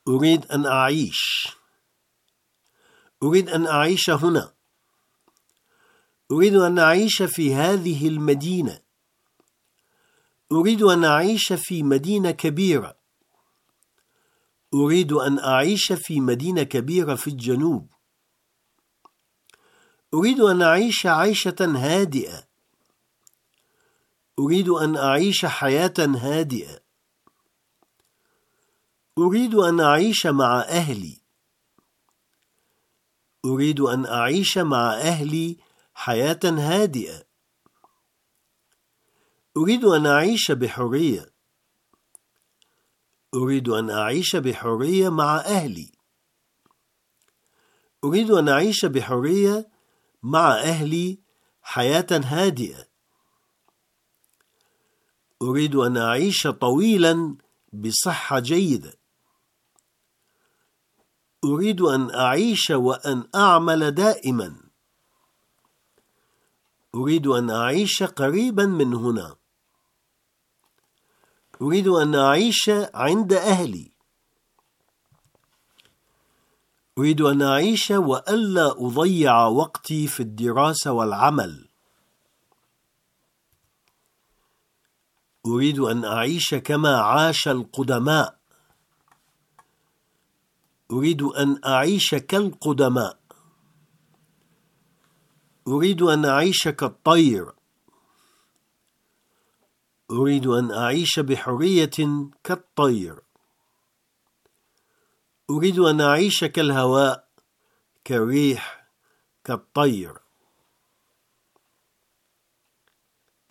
أريد أن أعيش. أريد أن أعيش هنا. أريد أن أعيش في هذه المدينة. أريد أن أعيش في مدينة كبيرة. أريد أن أعيش في مدينة كبيرة في الجنوب. أريد أن أعيش عيشة هادئة. أريد أن أعيش حياة هادئة. أريد أن أعيش مع أهلي. أريد أن أعيش مع أهلي حياة هادئة. أريد أن أعيش بحرية. أريد أن أعيش بحرية مع أهلي. أريد أن أعيش بحرية مع أهلي حياة هادئة. أريد أن أعيش طويلا بصحة جيدة. أريد أن أعيش وأن أعمل دائما. أريد أن أعيش قريبا من هنا. أريد أن أعيش عند أهلي. أريد أن أعيش وألا أضيع وقتي في الدراسة والعمل. أريد أن أعيش كما عاش القدماء. أريد أن أعيش كالقدماء. أريد أن أعيش كالطير. أريد أن أعيش بحرية كالطير. أريد أن أعيش كالهواء، كالريح، كالطير.